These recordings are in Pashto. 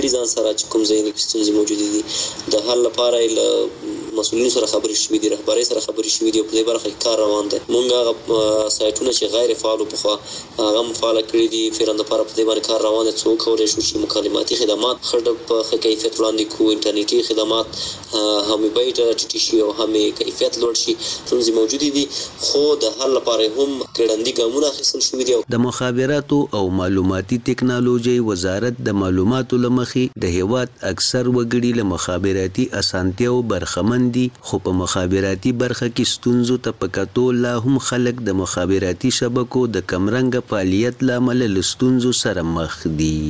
ځان سره چې کوم ځای کې ستونزې موجودې دي د حل لپاره له مسؤلینو سره خبرې شوې دي، رهبرۍ سره خبرې شوې دي او په دې برخه کې کار روان دی. موږ هغه سایټونه چې غیر فعال پخوا هغه فعال کړي دي، فعلا لپاره په دې باندې کار روان دی. څو کولای شو چې مکالماتي خدمات په ښه کیفیت وړاندې کړو، انټرنیټي خدمات هم بیت ټیټ شي او هم کیفیت لوړ شي. ستونزې موجودې دي خو د حل لپاره هم ګړندي ګامونه اخیستل شوي دي. د مخابراتو او معلوماتي ټکنالوژي وزارت د معلوماتو لمخې د هیواد اکثر وګړي له مخابراتي اسانتیاو برخمن دي، خو په مخابراتي برخه کې ستونزو ته په کتو لا هم خلک د مخابراتي شبکو د کمرنګه فعالیت له امله له ستونزو سره مخ دي.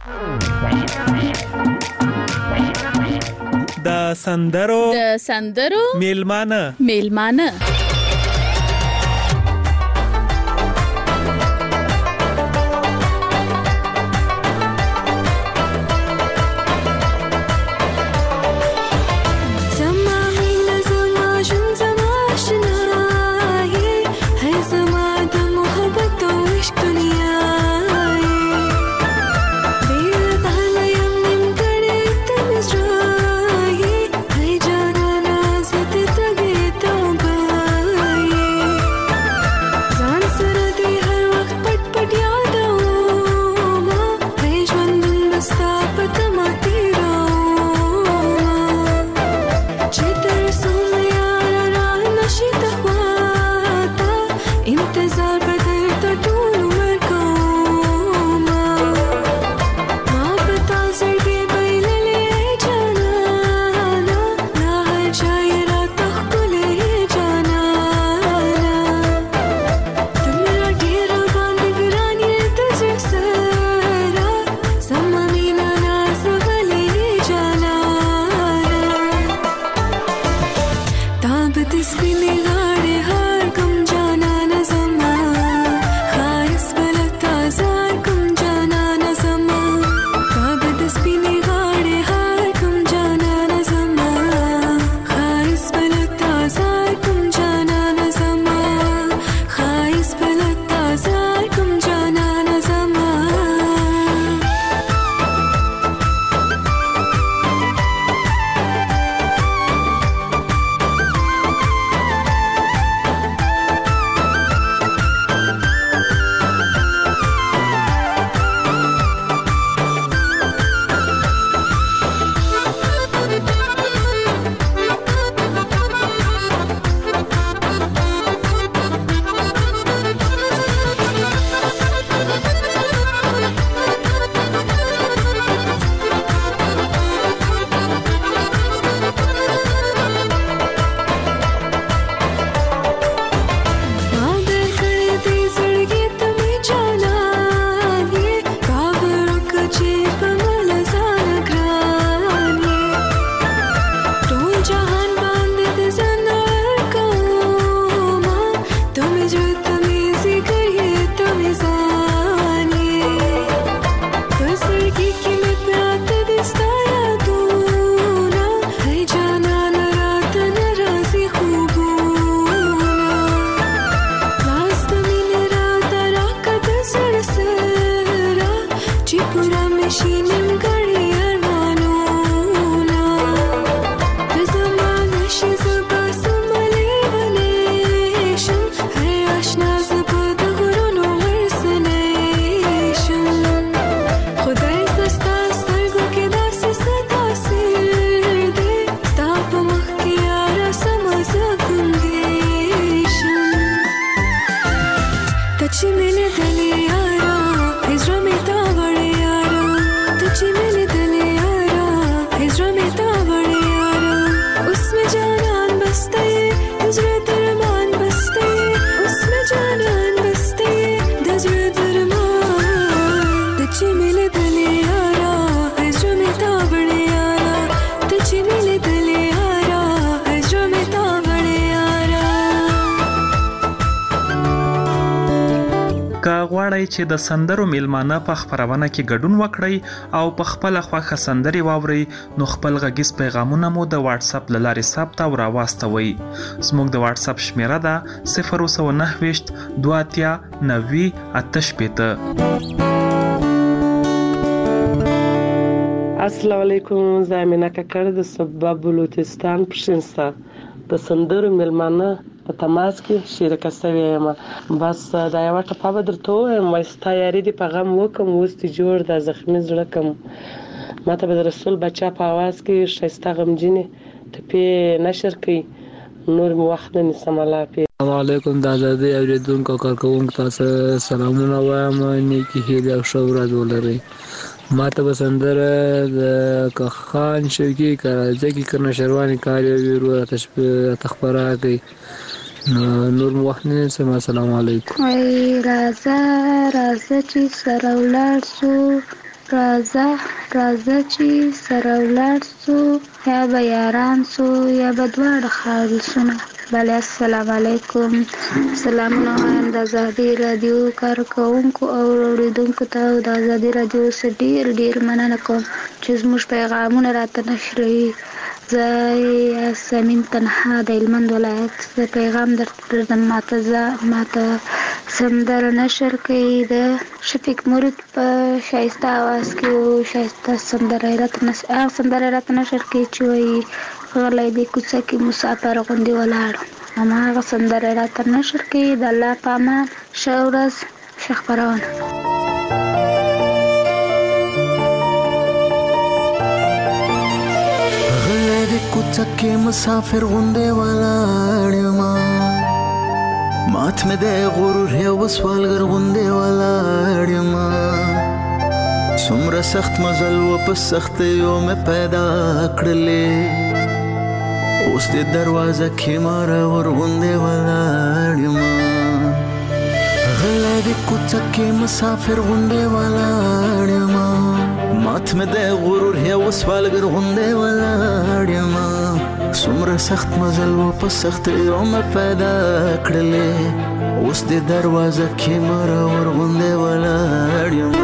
د سندرو میلمانه غواړئ چې د سندرو میلمانه په خپرونه کې ګډون وکړئ او په خپل خوښه سندري واورئ، نو خپل غږیز پیغامونه مو د واتس اپ له لارې ثبت او راواستوئ. زموږ د واتس اپ شمیره ده 029 2 90 8 او السلام علیکم. زه امینه ککړ د سبا بلوچستان پښینسا د سندرو مېلمانه په تماس کې شریکه شوې یم. بس دا یوه ټپه به درته ووایم، وایي ستا یاري دې په غم وکړم، اوس دې جوړ دا زخمي زړه کم. ماته به د رسول بچا په اواز کې ښایسته غمجنې ټپې نشر کوي. نور مې وخت نه نیسم. الله حافظ. السلام علیکم. د ازادۍ اورېدونکو او کارکوونکو تاسو سلامونه وایم. نیکې هیلې او ښه ورځ ولرئ. ما ته به سندره د خان شوقي کراځه کې که نشروانې کار یې وي راته خپره کړئ. نور مو وخت نه نیسم. السلام علیکم. وایي راځه راځه چې سره ولاړ سو، راځه راځه چې سره ولاړ سو، یا به یاران سو یا به دواړه خالصونه. بله السلام علیکم. سلامونه وایم د ازادي راډیو کارکوونکو او اورېدونکو ته. او د ازادي راډیو څخه ډېر ډېر مننه کوم چې زموږ پیغامونه راته نشروي. زه یاسمین تنها د هلمند ولایت پیغام درته ماته سندره نشر کوي د شفیق مرید په ښایسته اواز کې. او ښایسته سندره یې راته نشر کوي چې وایي غلی دی کوڅه کې مسافر غوندې ولاړ. هماغه سندره یې راته نشر کوي. د الله په امان. ښه ورځ، ښه خپرونه. غلی دی کوڅه کې مسافر غوندې ولاړ یمه، مات مې دی غرور یو سوالګر غوندې ولاړ یمه. څومره سخت مزل و په سختیو مې پیدا کړلې، اوس دې دروازه کې مارور غوندې ولاړ یمه. غلی دی کوڅه کې مسافر غوندې ولاړ یمه، مات مې دی غرور یو سوالګر غوندې ولاړ یمه. څومره سخت مزل و په سختیو مې پیدا کړلې، اوس دې دروازه کې مارور غوندې ولاړ یمه.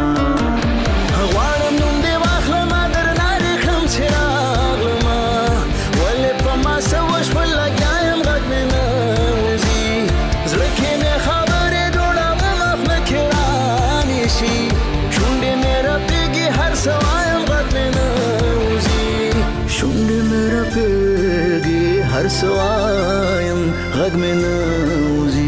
هر سوایم غږ مې نه وځي.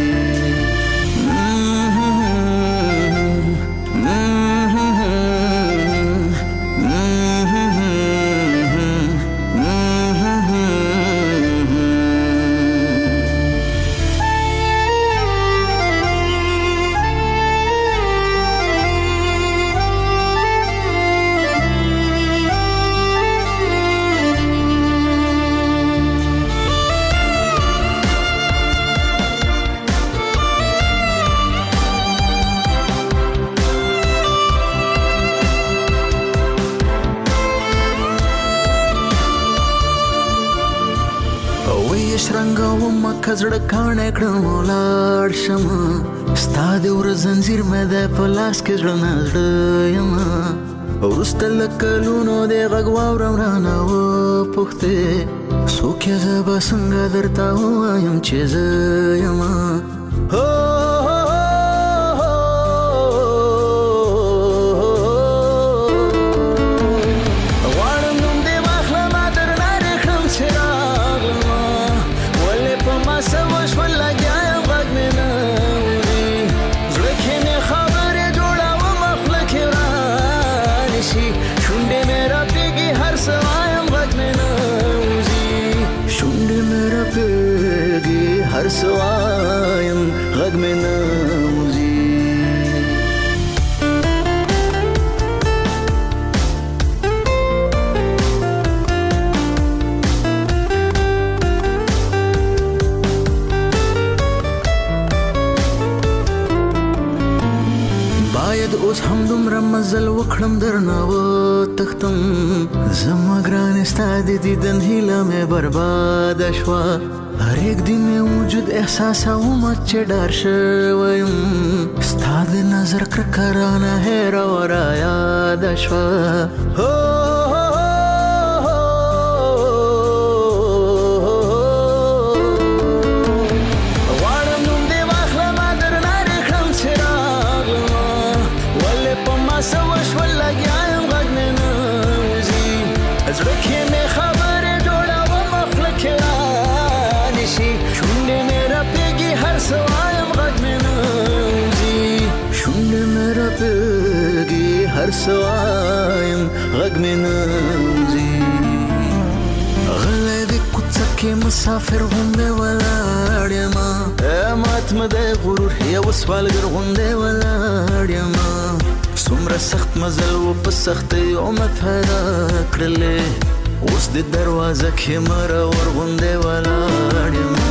که زړه کاڼی کړم ولاړ شمه، ستا د وره زنځیر مې دی په لاس کې زړه نه زړه یمه. وروسته له کلونو دې غږ واورم رانه وپوښتې، څوک یې زه به څنګه درته ووایم چې زه یمه. هر سوایم غږ مې نه وځي. باید اوس هم دومره مزل وکړم درنه وتښتم، زما ګرانې ستا د دیدن هیله مې برباده شوه. هر یک دی مې وجود احساسوم چې ډار شوی یم، ستا د نظر کرکه رانه هېره و رایاده شوه. غواړم نوم دې واخلمه درنه دې کړم چې راغلمه، ولې په ما څه وشول لګیا یم غږ مې نه زړه کې مې خبرې جوړوم خپله کې رانه شي شونډې مې رپېږي هر څه وایم غږ مې نه وځي شونډې مې رپېږي هر څه وایم غږ مې نه وځي غلی د کوڅه کې مسافر غوندې ولاړ یمه مات مه دی غرور یو سوالګر غوندې ولاړ یمه څومره سخت مزل و په سختیو مې پیدا کړلې اوس د دروازه کې مرور غوندې ولاړ یمه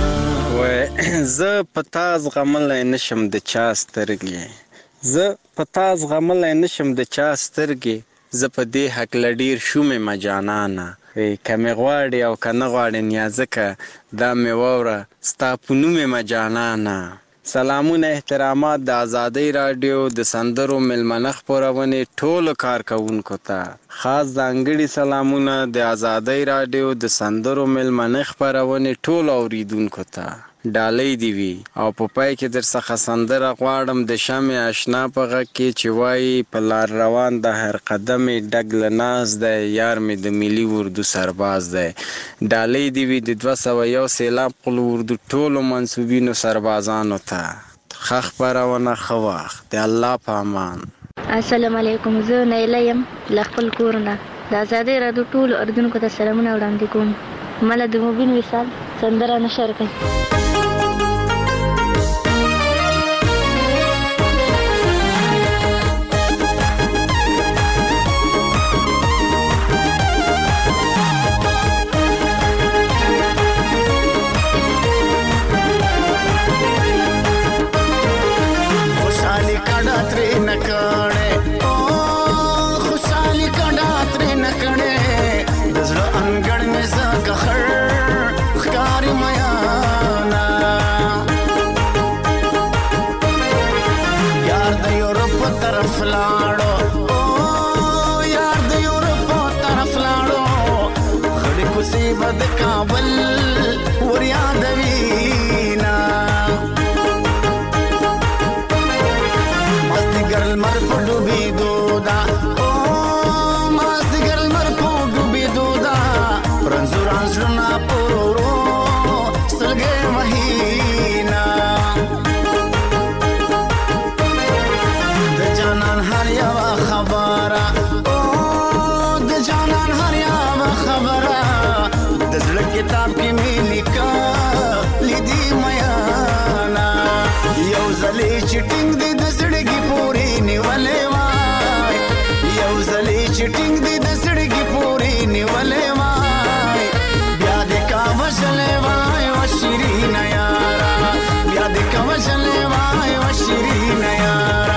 زه په تا زغملی نشم د چا سترګې زه په تا زغملی نشم د چا سترګې زه په دې هکله ډېر شومې مجانانه که مې غواړې او که نه غواړې نیازکه دا مې واوره ستا په نوم یې مجانانه سلامونه احترامات د ازادۍ راډیو د سندرو میلمنه خپرونې ټولو کارکوونکو ته خاص ځانګړي سلامونه د ازادۍ راډیو د سندرو میلمنه خپرونې ټولو اوریدونکو ته ډالۍ دی وي او په پای کې در څخه سندره غواړم د شمع آشنا په غږ کې چې وایي په لار روان د هر قدم ډګ له ناز دی یار مې د ملي اردو سرباز دی ډالۍ دی وي د 201 سیلاب قل اردو ټولو منصوبینو سربازانو ته ښه خپرونه ښه وخت د الله په امان السلام علیکم زه نیله یم له خپل کور نه د ازادۍ راډیو ټولو اردوونکو ته سلامونه وړاندې کوم مله د مبین وصال سندره نشر کړئ د کابل ور یادوینا مازدیګر لمر په ډوبېدو ده مازدیګر لمر په ډوبېدو ده رنځور زړونه په ورو ورو سترګې وهینا د جانان هر یوه خبره د جانان هر یوه خبره د زړه کتاب کې مې لیکه لیدي میانا یو ځلې چې ټینګ دې د زړګي پورې نیولې وای یو ځلې چې ټینګ دې د زړګي پورې نیولې وای بیا دې کا وژلې وای و شیرینه یارا بیا دې کا وژلې وای و شیرینه یارا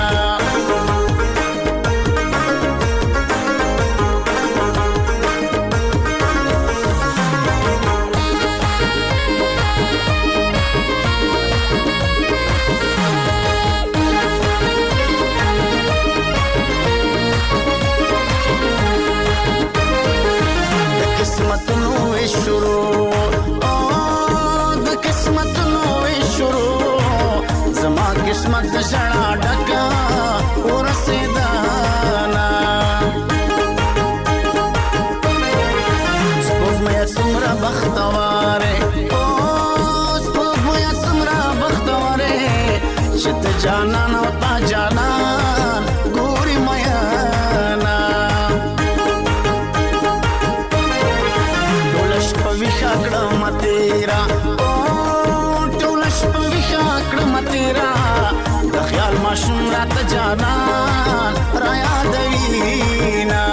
قسمت د ژړا ډکه ورسېدانا سپوږمۍ څومره بختوارې سپوږمۍ څومره بختوارې چې ته جانان او تا جانان ګوري میانا ټوله شپه ویښه کړم تیرا ټوله شپه ویښه کړم تیرا د خیال ماشوم راته جانان را یادوینا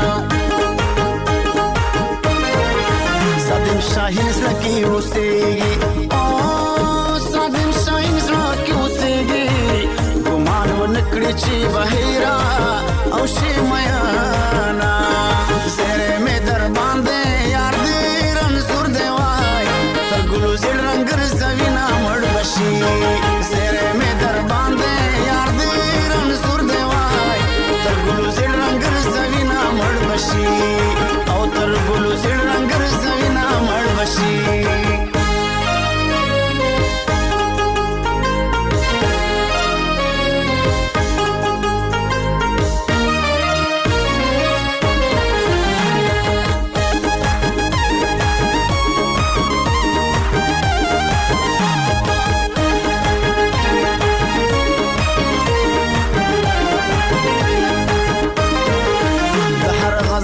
صادم شاهین زړه کې اوسېږي صادم شاهین زړه کې اوسېږي ګمان ونه کړي چې بهیرا او شي میانا زره مې در باندې یار دې رنځور دی وای تر ګلو زړ رنګ رسوینا مړ بشي زره مې در باندې یار دې رنځور دی وای تر ګلو زړ رنګ رسوینا مړ بشي او تر ګلو زړ رنګ رسوینا مړ بشي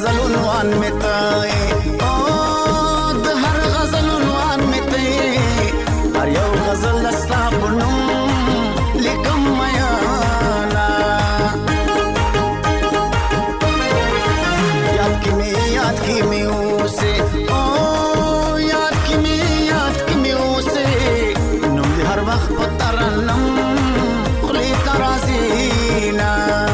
غزل عنوان می ته او د هر غزل عنوان می ته هر یو غزل استا پنوم لیکم میانا یاد کی می اوسه او یاد کی می اوسه نوم دی هر وخت پترنم خلی ترازینا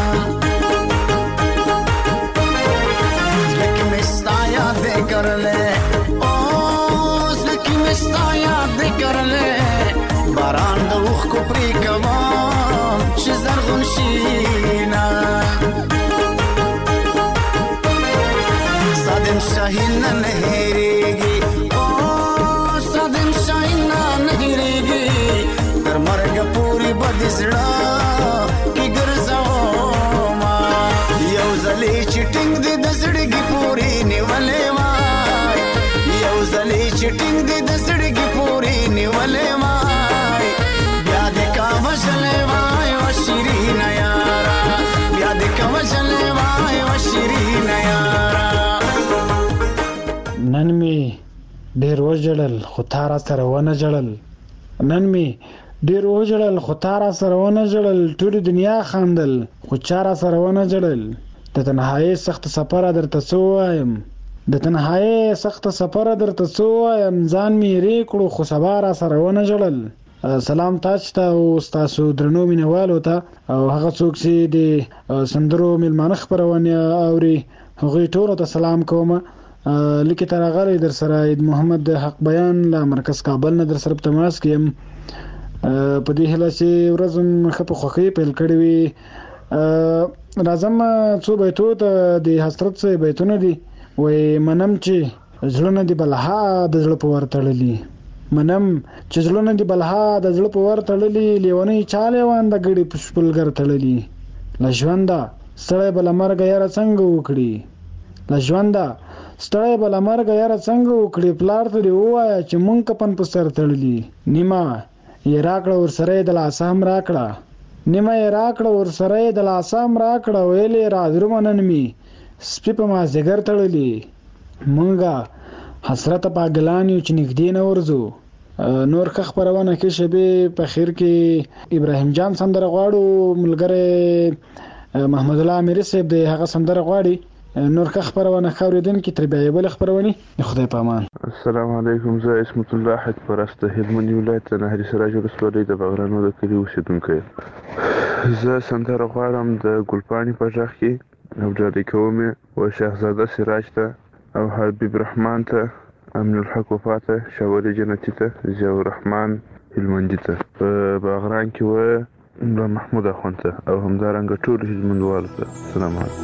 باران د اوخ کو پری کوم چې زرغون شینا صادم شاهین نه هېریږي او صادم شاهین نه هېریږي تر مرګ پوری بد زړه کې ګرځاو ما یو ځلې چټینګ دې د زړګي پوری نیولې وای یو ځلې چټینګ دې د زړګي پوری نیولې وای بیا دې کا وژلې وای او شیرین یارا بیا دې کا وژلې وای او شیرین یارا نن می ډېر وژړل خو تا را سره ونه ژړل نن می ډېر وژړل خو تا را سره ونه ژړل ټولې دنیا خندل خو چا را سره ونه ژړل د تنهایۍ سخت سفره درته څه ووایم د تنهایۍ سخت سفره درته څه ووایم ځان مې هېرې کړو خو سبا را سره ونه ژړل سلام تاسو ته او ستاسو درنو مینوالو ته او هغه څوک چې د سندرو میلمانه خپرونې اوري هغوی ټولو ته سلام کوم لیکې تر هغه در سره عید محمد حق بیان له مرکز کابل نه در سره په تماس کې یم په دې هیله چې ورځ م ښه په خوښۍ پیل کړې وي راځم څو بیتو ته د حضرت صاحب بیتونه دي وایي منم چې زړونه دي بلها د زړه په ور تړلي منم چې زړونه دي بلها د زړه په ور تړلي لیونۍ چا لیوان د ګړي په شپلګر تړلي له ژونده ستړی به له مرګه یاره څنګه وکړي له ژونده ستړی به له مرګه یاره څنګه وکړي پلار ته دې ووایه چې مونږ کفن په سر تړلي نیمه یې راکړه ورسره یې د لاسه هم راکړه نیمه یې راکړه ورسره یې د لاسه هم راکړه ویلې راځرومه نن مې سپي په مازدیګر تړلي مونږه حسرته پاګلان یو چې نږدې نه ورځو نور ښه خپرونه کې شبې په خیر کې ابراهیم جان سندره غواړو ملګری محمد الله امیري صاحب د هغه سندره غواړي نور ښه خپرونه ښه اورېدونکي ترې بیا یې بلې خپرونې د خدای په امان. السلام علیکم، زه اسمت الله حج پرست د هلمند ولایت د نهري سراج ولسوالۍ د بغرانو د کلي اوسېدونکی یم. زه سندره غواړم د ګلپاڼې په غږ کې او ډالۍ کوم یې و شهزاده سراج ته او حبیب رحمان ته، امین الحق وفا ته، شاولي جنتي ته، ضیاء الرحمن هلمندي ته، په بغران کې و محمود اخوند ته او همدارنګه ټولو هلمندوالو ته سلام علیکم.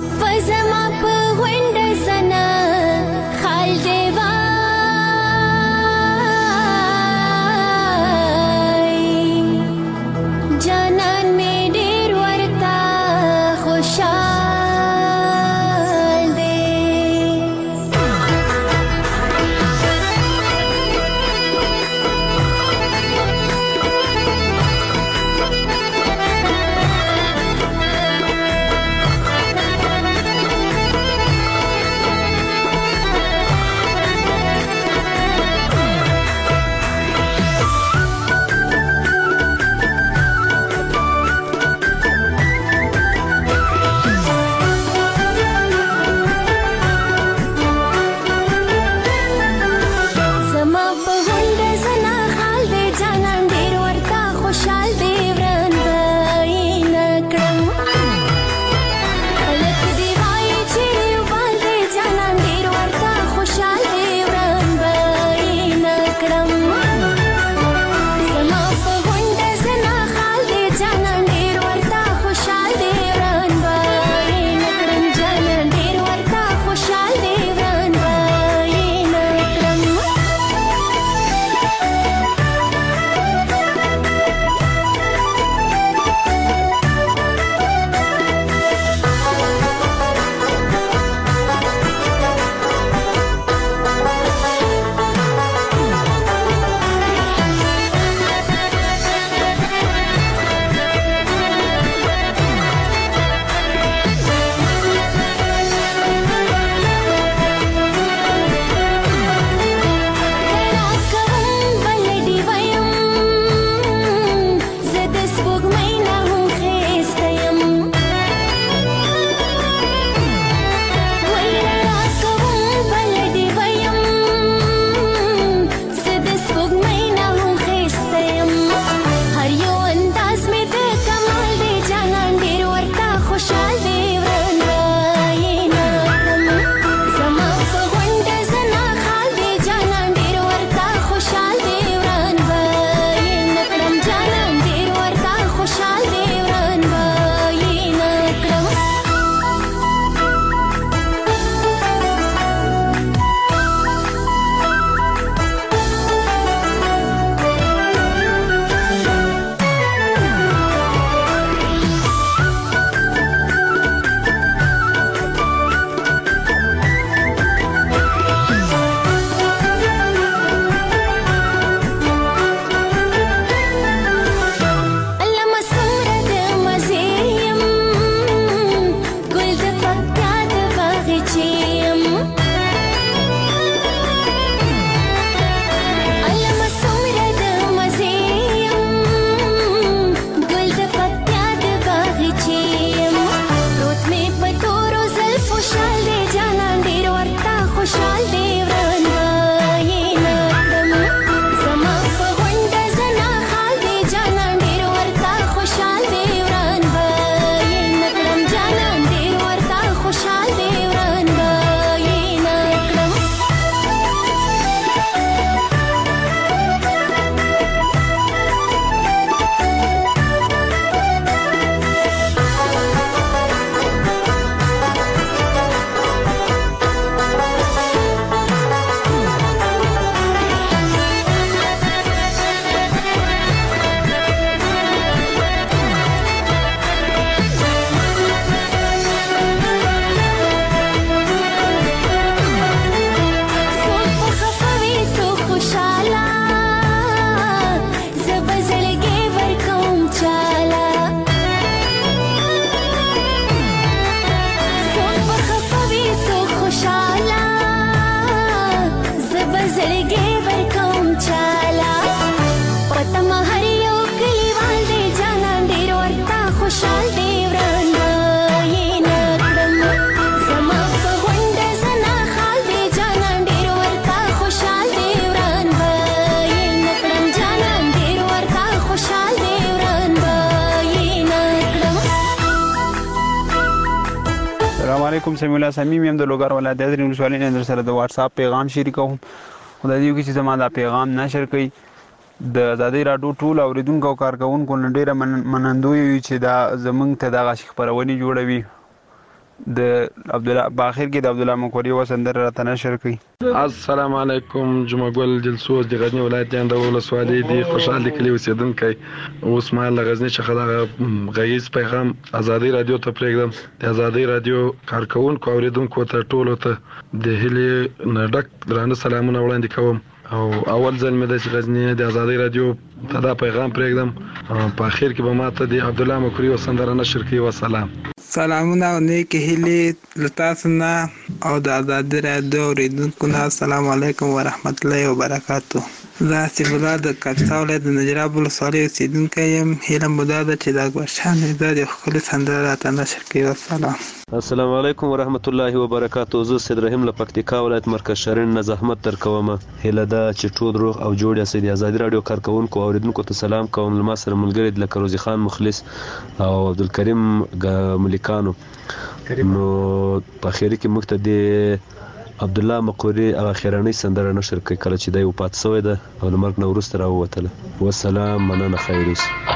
علیکم. سمیع الله صمیم یم د لوګر ولایت د ولسوالۍ نه در سره د واتس اپ پیغام شریکوم. خدای دې وکړي چې زما دا پیغام نشر کړي. د آزادۍ راډیو ټول اوریدونکو او کارکوونکو نه ډېره منندوی یو چې دا زموږ ته دغه خپرونې جوړوي. د عبدالله باخر کې د عبدالله مکوري و سندره راته نشر کړي. السلام علیکم. جمعه ګل جلسوس د غزنی ولایت د ولسوالۍ د خوشحال کلی اوسیدونکی اوس ما له غزنی څخه د غیز پیغام آزادۍ راډیو ته پرېږدم. د آزادۍ راډیو کارکوونکو او اوریدونکو ته ټولو ته د هیلې نه ډک درانه سلامونه وړاندې کوم. او اول ځل مې د غزنی د آزادۍ راډیو ته دا پیغام پرېږدم. په اخر کې به ماته د عبدالله مکوري و سندره نشر کړي. والسلام. سلامونه او نیکی هیلې له تاسو نه او د آزادۍ راډیو اوریدونکو نه. السلام علیکم ورحمت الله وبرکاتو. زه حسیب الله د کاپیسا ولایت د نجراب ولسوالۍ اوسیدونکی یم. هیله مو دا ده چې د اکبرشاه نژاد یو ښکلې سندره راته نشر کړي. والسلام. السلام علیکم ورحمت الله وبرکاتو. زه سید رحیم له پکتیکا ولایت مرکز شرن نه زحمت درکوم. هیله ده چې ټول روغ او جوړ یاست. د آزادۍ راډیو کارکوونکو او اوریدونکو ته سلام کوم. له ما سره ملګري لکه روزي خان مخلص او عبدالکریم ملکانو. نو په اخر کې موږ ته د عبدالله مقوري هغه اخرنۍ سندره نشر کړي کله چې دی وفات شوی ده او له مرګ نه وروسته راووتله. والسلام. مننه. خیر اوسئ.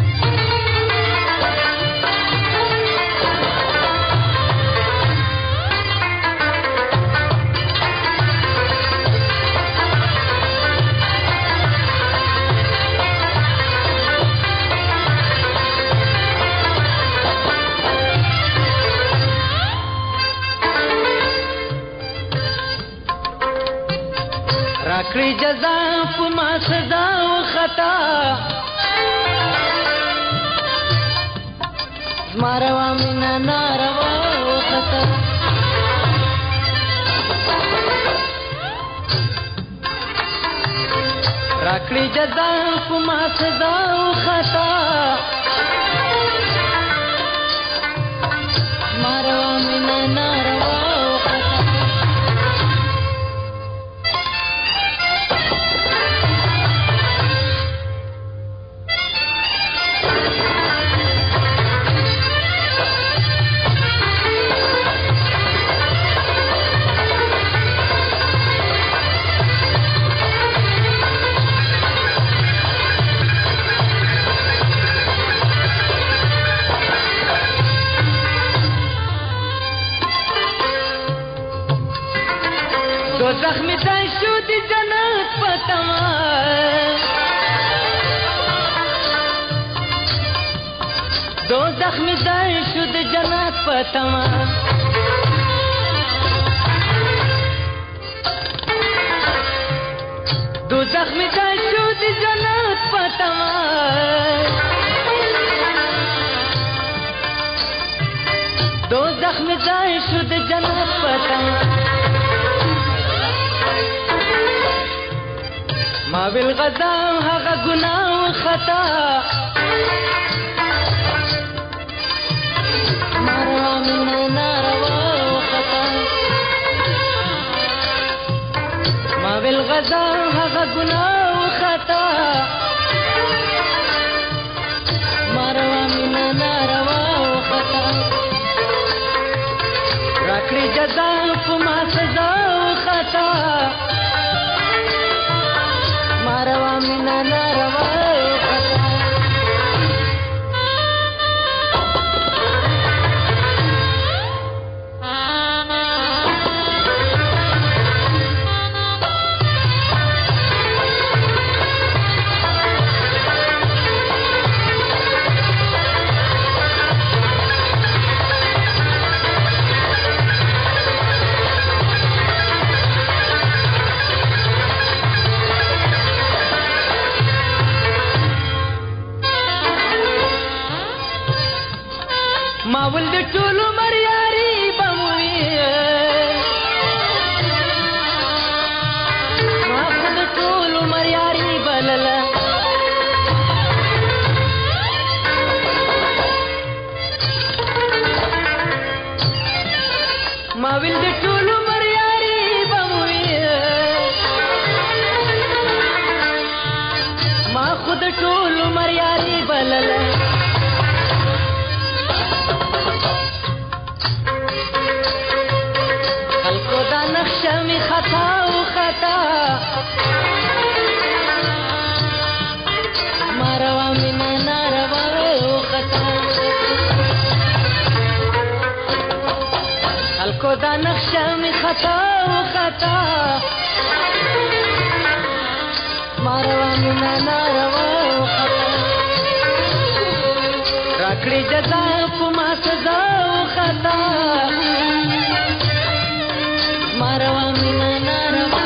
راکړي جزا په ما سزا او خطا زماروا مینا ناروا او خطا راکړي جزا په ما سزا او خطا زماروا مینا ناروا دوزخ می ځای شو د جنت په تمه دوزخ می ځای شو د جنت په تمه دوزخ می ځای شو د جنت په تمه دوزخ می ځای شو د جنت په تمه ما بالغذا هغه ګناه او خطا مروا من ناروا او خطا ما بالغذا هغه ګناه او خطا مروا من ناروا او خطا راکړي جزا په ما سزا او خطا مروا من ناروا خطا و خطا ماروا مینا ناروا و خطا خلکو دا نقشه می خطا و خطا ماروا مینا ناروا و خطا راکړي جزا په ما سزا و خطا ماروا مینا ناروا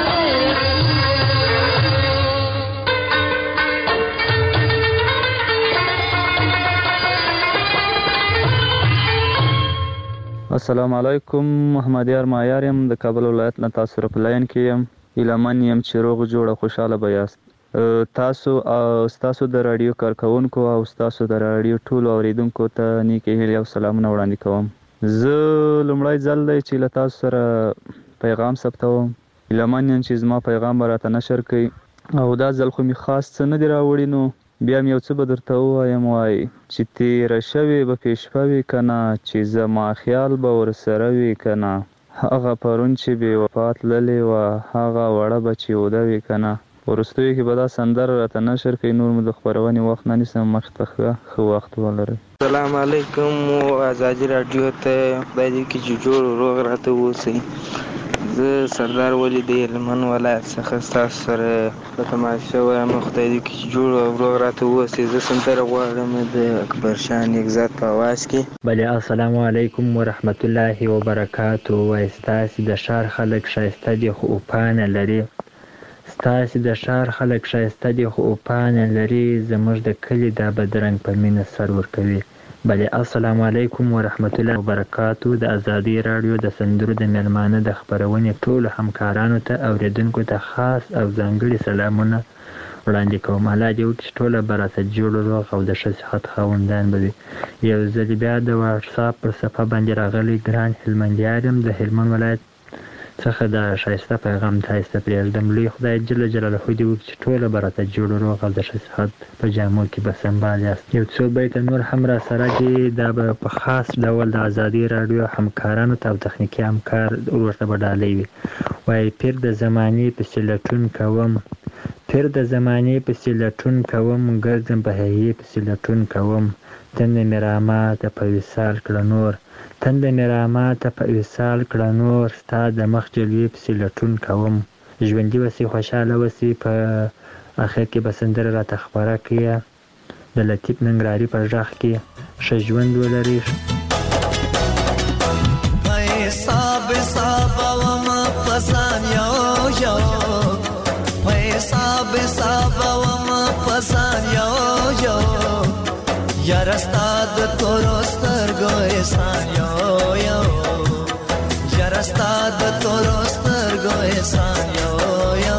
السلام علیکم محمد یار مایار یم د کابل ولایت نه تاسو سره په لاین کې یم ایلمن یم چې روغ جوړه خوشاله به یاست تاسو او تاسو د رادیو کارکونکو او تاسو د رادیو ټولو اوریدونکو ته نیکې هیلې او سلامونه وړاندې کوم زه لومړی ځل دی چې له تاسو سره پیغام ثبتوم ایلمن یم چې زما پیغام به راته نشر کړي او دا ځل خو مې خاص څه نه دي راوړي نو بیا مې یو څه به درته ووایم وایي چې تېره شوې به پیشپه وي که نه چې زما خیال به ورسره وي که نه هغه پرون چې بې وفا تللې وه هغه وړه به چې اوده وي که نه وروستیو کې به دا سندره راته نشر کوي نور مو د خپرونې وخت نه نیسم مخې ته ښه وخت ولرئ السلام علیکم ازادي راډیو ته خدای دې کړي چې جوړ روغ راته واوسئ زه سردار ولی د هلمند ولایت څخه ستاسو سره په تماس شوی یم خدای دې کړي چې جوړ او روغ راته واوسئ زه سندره غواړم د اکبرشاه نیکزاد په اواز کې بله السلام علیکم ورحمت الله وبرکاتو وایي ستاسې د ښار خلک ښایسته دي خو اوپانه لري ستاسې د ښار خلک ښایسته دي خو اوپانه لري زموږ د کلي دا بدرنګ په مینه سر ورکوي بله السلام علیکم ورحمت الله وبرکاتو د ازادي راډیو د سندرو د میلمانه د خپرونې ټولو همکارانو ته اوریدونکو ته خاص او ځانګړي سلامونه وړاندې کوم الله دې وکړي چې ټوله به راته جوړ روغ او د ښه صحت خاوندان به وي یو ځل بیا د واټساپ پر صفحه باندې راغلی ګران هلمندیار یم د هلمند ولایت څخه د ښایسته پیغام تاسو پرېږدم لوی خدای جل جلاله دې وکړي چې ټوله به راته جوړ روغ او د ښه صحت په جامو کې به سنبال یاست یو څو بیته نور هم را سره دي دا به په خاص ډول د ازادي راډیو همکارانو ته او تخنیکي همکار ورته به ډالۍ وي وایي پیر د زمانې پسې لټون کوم پیر د زمانې پسې لټون کوم ګرځم په هیې پسې لټون کوم تنده مې راماته په وصال کړه نور تنده مې راماته په وصال کړه نور ستا د مخ جلوې پسې لټون کوم ژوندي وسې خوشحاله وسې په اخر کې به سندره راته خپره کړي د لطیف ننګرهاري په غږ کې ښه ژوند ولري حساب حساب وم پسان یو یو حساب حساب وم پسان یو یو یار استاد تورو سترګو احسان یو یو یار استاد تورو سترګو احسان یو یو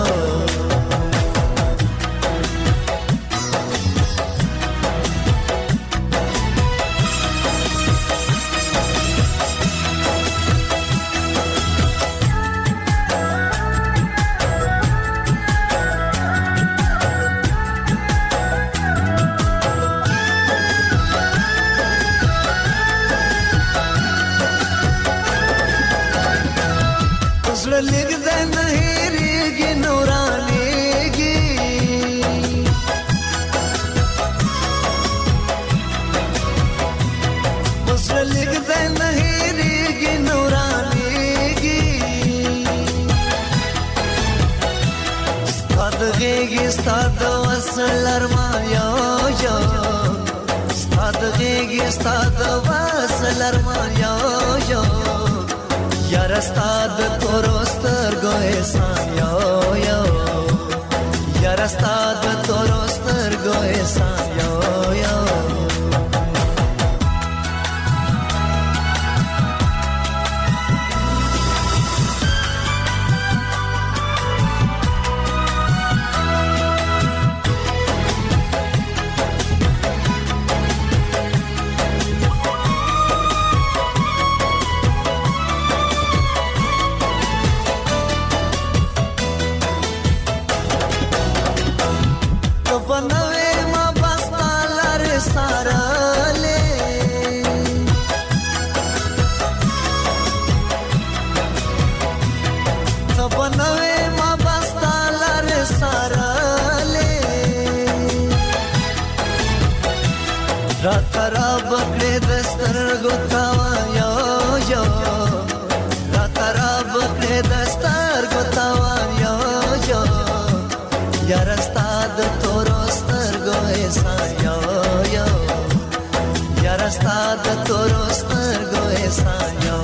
Stad vaslar mayo yo Stad gegi stad vaslar mayo yo Yar stad torostar go esan yo yo Yar stad torostar go esan yo yo سترګو تاوان یو را تراب کړې د سترګو تاوان یو یار ستاد تورو سترګو احسان یو یار ستاد تورو سترګو احسان یو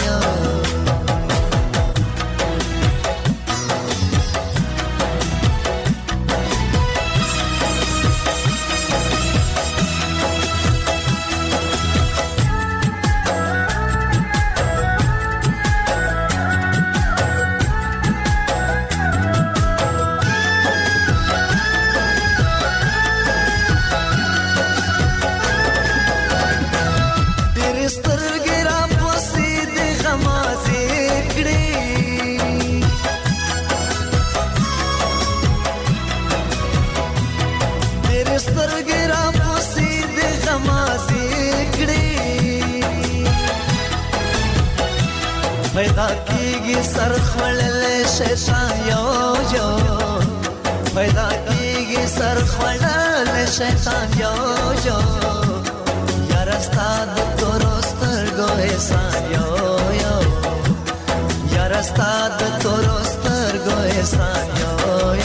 پیدا کیږي سر خړلې شیطان یو پیدا کیږي سر خړلې شیطان یو یار ستاد تورو سترګو احسان یو یار ستاد تورو سترګو احسان یو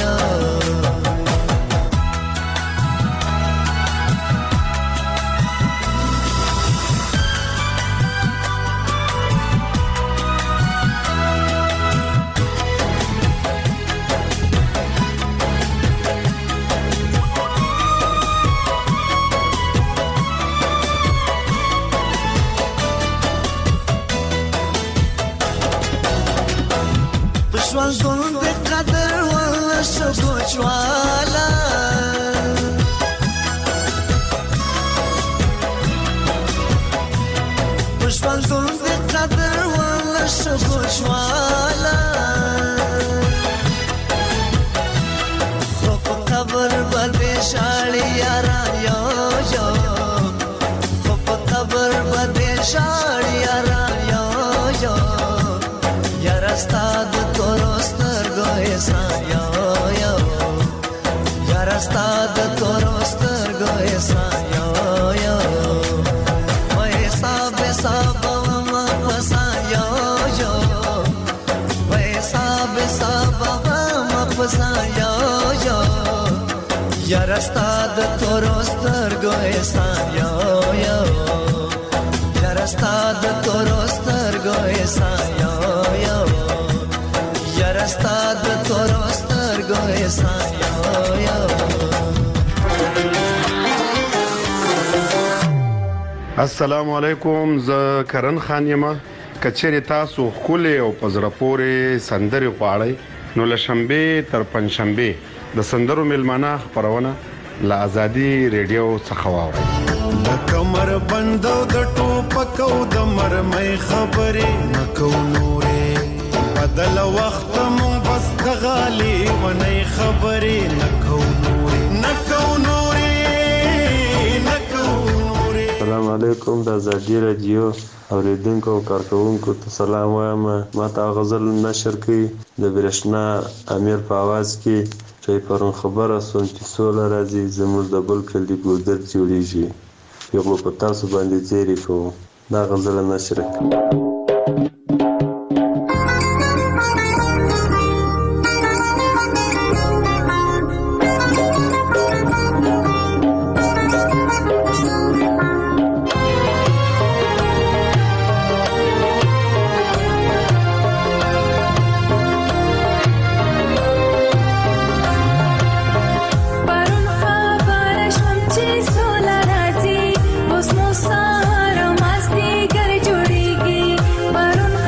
ژوند د قدر ولا شګو چوالا ژوند د قدر ولا شګو چوالا خو په قبر باندې شاړي یاران یو خو په قبر باندې شاړي یاران یو یار ستاد تورو سترګو احسان یو یار ستاد تورو سترګو احسان یو وای حساب ما پسان یو وای حساب ما پسان یو یار ستاد تورو سترګو احسان یو یار ستاد تورو سترګو احسان یو ستاد تورو سترګو احسان یو السلام علیکم ز کرن خان یم کچېری تاسو خولې او پزره پورې سندري غواړئ نو لشنبه تر پنځشنبه د سندرو ملمانه خبرونه ل ازادي ریډیو څخه واورئ د کمر بندو د ټوپکو د مرمۍ خبرې نکو نورې بدل وخت مون بس د غالي ونی خبرې نکو نورې السلام علیکم د ازادي رادیو اوریدونکو او کارکونکو ته سلام وایم. ما ته غزل نشر کړي د برېښنا امیر په आवाज کې چې پرون خبره سون چې سوله راځي زموږ د بل کلی ګودر جوړیږي یو په تاسو باندې زیری کوم دا غزل نشر کړي. Parun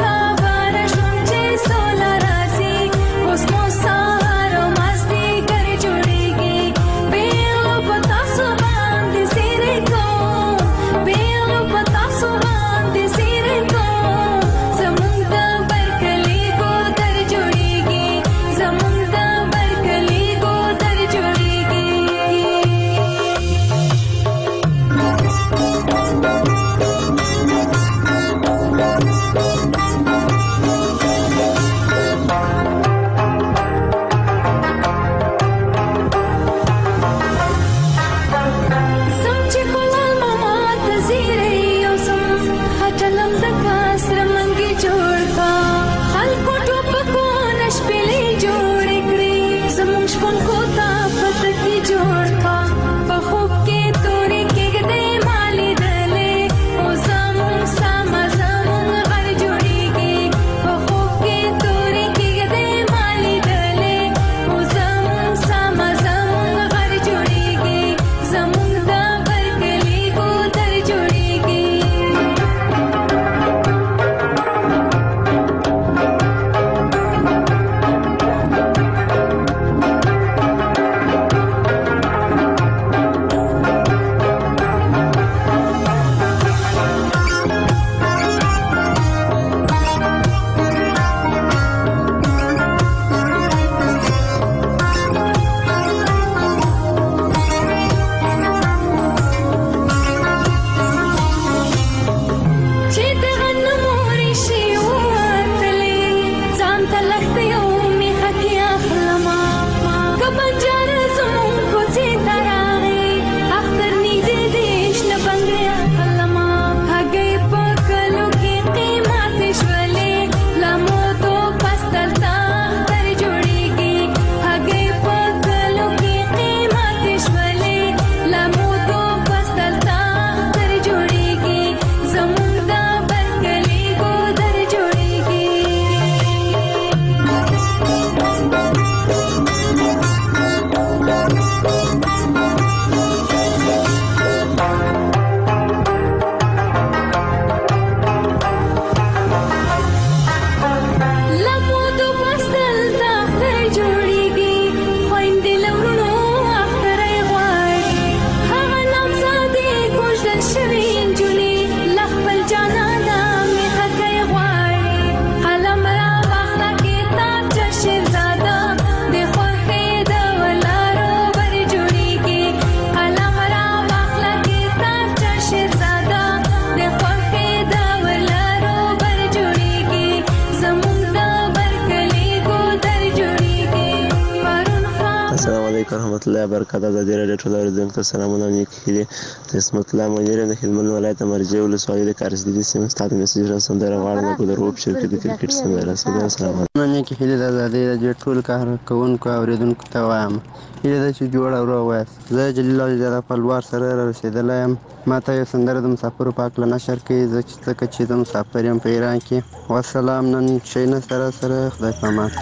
السلام علیکم ورحمۃ الله وبرکاتہ. ازادي راډیو ټول اوریدونکو ته سلامونه او نیکې هیلې. د اسمت الله منیر د هلمند ولایت مرجع ولسوالۍ د کارسدي سیمې ستاسو میسج را سندره غواړم په دروب شرکت د کرکټ سندره سره سلام. نیکې هیلې د ازادي راډیو ټول کارکونکو اوریدونکو ته وایم هیله ده چې جوړ او روغ وایاست. زه جلیل الله پلوار سره رسېدلی یم. ما ته یو سندره د مسافرو په هکله نشر کړي ځکه چې زه مسافر یم په ایران کې. والسلام. نن شی نه سره خدای پامان.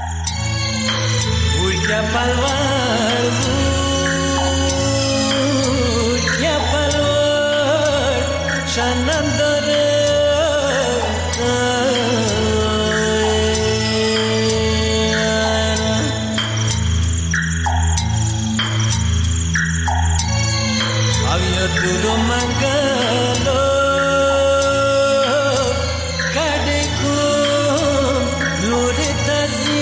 Ya palwar ya palwar shanandare avya duro mangalo kadeko lore tazi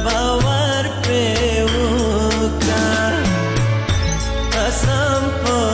Some